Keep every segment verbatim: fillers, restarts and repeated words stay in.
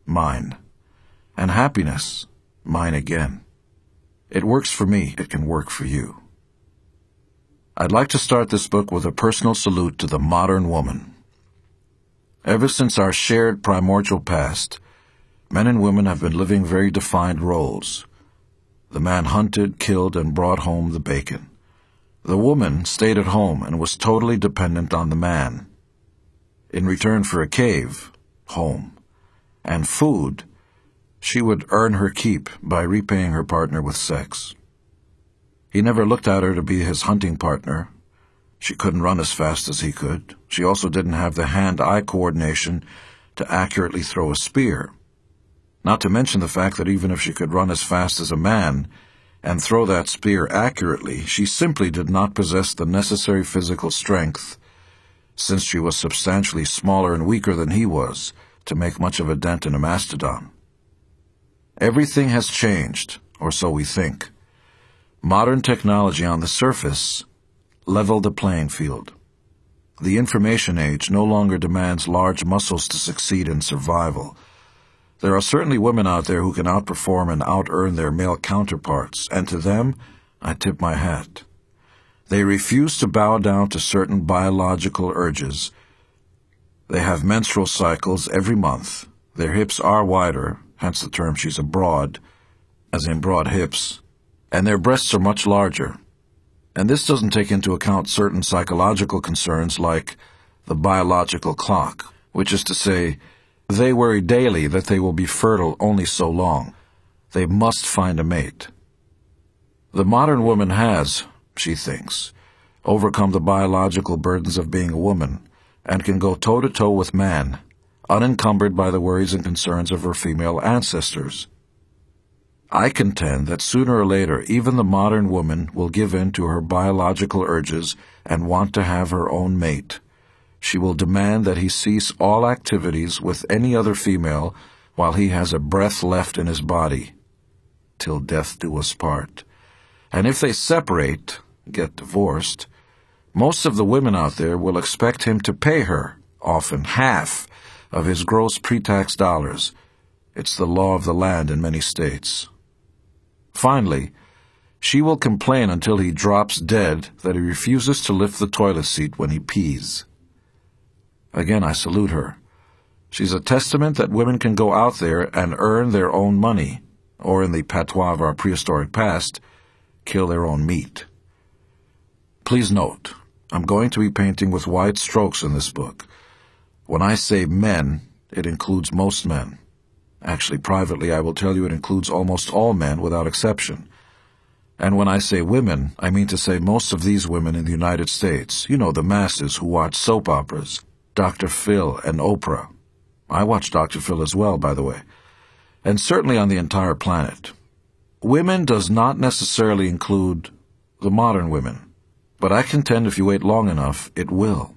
mine. And happiness, mine again. It works for me, it can work for you. I'd like to start this book with a personal salute to the modern woman. Ever since our shared primordial past, men and women have been living very defined roles. The man hunted, killed, and brought home the bacon. The woman stayed at home and was totally dependent on the man. In return for a cave, home, and food, she would earn her keep by repaying her partner with sex. He never looked at her to be his hunting partner. She couldn't run as fast as he could. She also didn't have the hand-eye coordination to accurately throw a spear. Not to mention the fact that even if she could run as fast as a man and throw that spear accurately, she simply did not possess the necessary physical strength, since she was substantially smaller and weaker than he was, to make much of a dent in a mastodon. Everything has changed, or so we think. Modern technology on the surface leveled the playing field. The information age no longer demands large muscles to succeed in survival. There are certainly women out there who can outperform and out-earn their male counterparts, and to them, I tip my hat. They refuse to bow down to certain biological urges. They have menstrual cycles every month. Their hips are wider, hence the term she's a broad, as in broad hips, and their breasts are much larger. And this doesn't take into account certain psychological concerns like the biological clock, which is to say, they worry daily that they will be fertile only so long. They must find a mate. The modern woman has, she thinks, overcome the biological burdens of being a woman and can go toe-to-toe with man, unencumbered by the worries and concerns of her female ancestors. I contend that sooner or later even the modern woman will give in to her biological urges and want to have her own mate. She will demand that he cease all activities with any other female while he has a breath left in his body, till death do us part. And if they separate, get divorced, most of the women out there will expect him to pay her, often half, of his gross pre-tax dollars. It's the law of the land in many states. Finally, she will complain until he drops dead that he refuses to lift the toilet seat when he pees. Again, I salute her. She's a testament that women can go out there and earn their own money, or in the patois of our prehistoric past, kill their own meat. Please note, I'm going to be painting with wide strokes in this book. When I say men, it includes most men. Actually, privately, I will tell you it includes almost all men without exception. And when I say women, I mean to say most of these women in the United States. You know, the masses who watch soap operas, Doctor Phil and Oprah. I watch Doctor Phil as well, by the way. And certainly on the entire planet. Women does not necessarily include the modern women, but I contend if you wait long enough, it will.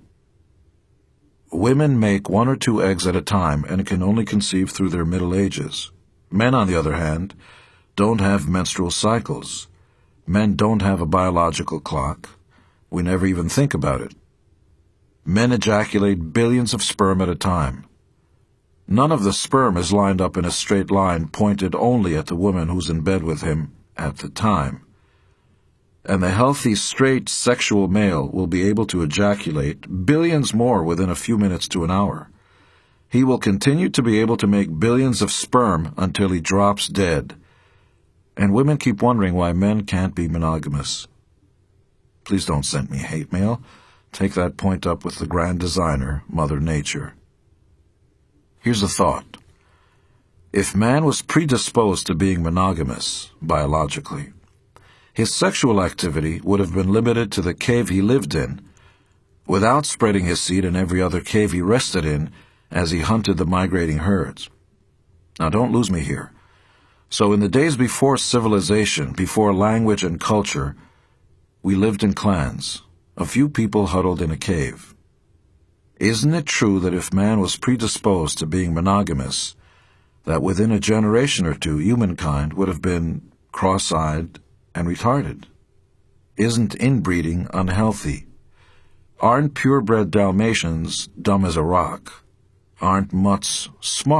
Women make one or two eggs at a time and can only conceive through their middle ages. Men, on the other hand, don't have menstrual cycles. Men don't have a biological clock. We never even think about it. Men ejaculate billions of sperm at a time. None of the sperm is lined up in a straight line pointed only at the woman who's in bed with him at the time. And the healthy, straight, sexual male will be able to ejaculate billions more within a few minutes to an hour. He will continue to be able to make billions of sperm until he drops dead. And women keep wondering why men can't be monogamous. Please don't send me hate mail. Take that point up with the grand designer, Mother Nature. Here's a thought. If man was predisposed to being monogamous, biologically, his sexual activity would have been limited to the cave he lived in, without spreading his seed in every other cave he rested in as he hunted the migrating herds. Now don't lose me here. So in the days before civilization, before language and culture, we lived in clans, a few people huddled in a cave. Isn't it true that if man was predisposed to being monogamous, that within a generation or two humankind would have been cross-eyed and retarded? Isn't inbreeding unhealthy? Aren't purebred Dalmatians dumb as a rock? Aren't mutts smart?